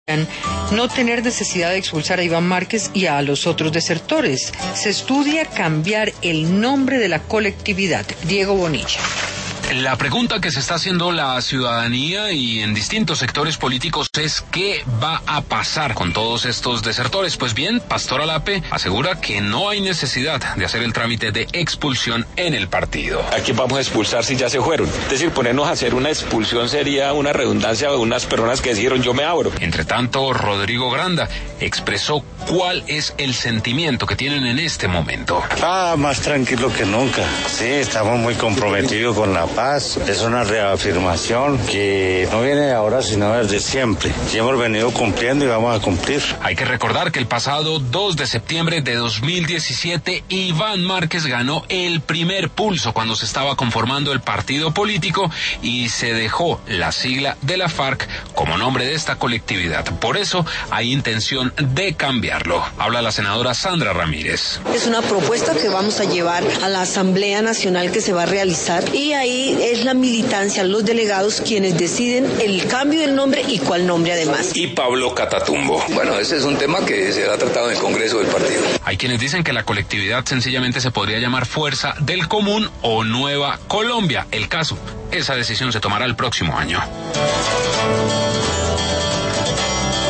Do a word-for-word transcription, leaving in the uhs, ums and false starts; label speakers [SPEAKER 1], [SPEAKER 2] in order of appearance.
[SPEAKER 1] no tener necesidad de expulsar a Iván Márquez y a los otros desertores. Se estudia cambiar el nombre de la colectividad. Diego Bonilla.
[SPEAKER 2] La pregunta que se está haciendo la ciudadanía y en distintos sectores políticos es ¿qué va a pasar con todos estos desertores? Pues bien, Pastor Alape asegura que no hay necesidad de hacer el trámite de expulsión en el partido.
[SPEAKER 3] ¿A quién vamos a expulsar si ya se fueron? Es decir, ponernos a hacer una expulsión sería una redundancia de unas personas que dijeron yo me abro.
[SPEAKER 2] Entre tanto, Rodrigo Granda expresó cuál es el sentimiento que tienen en este momento.
[SPEAKER 4] Ah, más tranquilo que nunca. Sí, estamos muy comprometidos con la paz. Es una reafirmación que no viene de ahora sino desde siempre. Y hemos venido cumpliendo y vamos a cumplir.
[SPEAKER 2] Hay que recordar que el pasado dos de septiembre de dos mil diecisiete Iván Márquez ganó el primer pulso cuando se estaba conformando el partido político y se dejó la sigla de la FARC como nombre de esta colectividad. Por eso hay intención de cambiarlo. Habla la senadora Sandra Ramírez.
[SPEAKER 5] Es una propuesta que vamos a llevar a la Asamblea Nacional que se va a realizar y ahí es la militancia, los delegados quienes deciden el cambio del nombre y cuál nombre además.
[SPEAKER 3] Y Pablo Catatumbo.
[SPEAKER 6] Bueno, ese es un tema que será tratado en el Congreso del partido.
[SPEAKER 2] Hay quienes dicen que la colectividad sencillamente se podría llamar Fuerza del Común o Nueva Colombia. El caso, esa decisión se tomará el próximo año.